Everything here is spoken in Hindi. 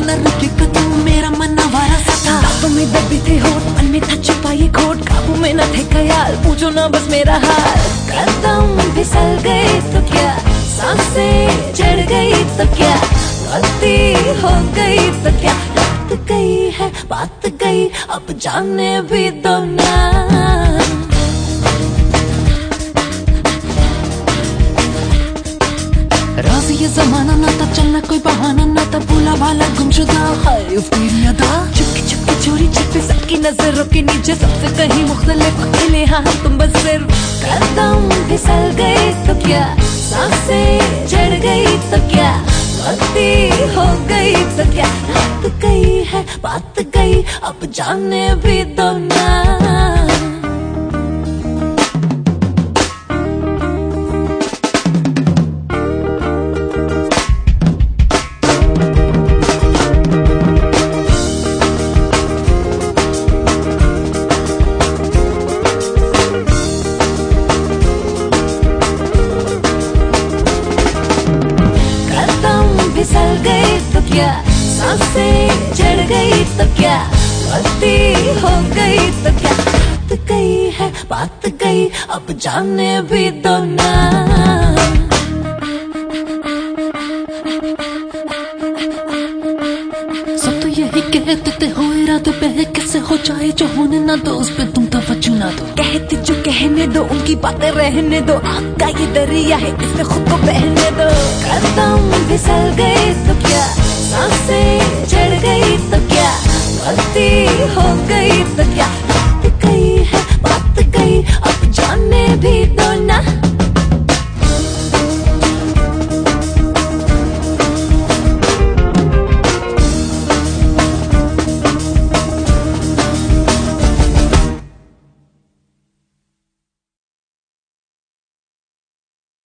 रुके न रुके तू मेरा मन आवारा सा था। बातों में दबे थे होठ, मन में था छुपा ये खोट, काबू में न थे ख्याल, पूछो ना बस मेरा हाल। कदम फिसल गए तो क्या, सांसें चढ़ गई तो क्या, गलती हो गई तो क्या, रात गई है बात गई अब जाने भी दो ना। राज़ ये जमाना ना था, चलना कोई बहाना ना था, भूला भाला गुमशुदा है तेरी अदा। चुपके चुपके चोरी छिपे सबकी नजरों के नीचे, सबसे कहीं मुख्तलिफ अकेले हाँ तुम बस सिर्फ। कदम फिसल गए तो क्या, सांसें चढ़ गई तो क्या, गलती हो गई तो क्या, रात गई है बात गई अब जाने भी दो ना। फिसल गई तो क्या, सांसें चढ़ गई तो क्या, गलती हो गई तो क्या, रात गई है बात गई अब जाने भी दो ना। सब तो यही कहते थे हो इरादे पे कैसे हो जाए जो होने ना दो, उस पे तुम तवज्जो ना दो। कहते जो कहने दो उनकी बातें रहने दो, आग का ये दरिया है इसमें खुद को बहने दो। कदम फिसल गए तो क्या, सांसें चढ़ गई तो क्या, गलती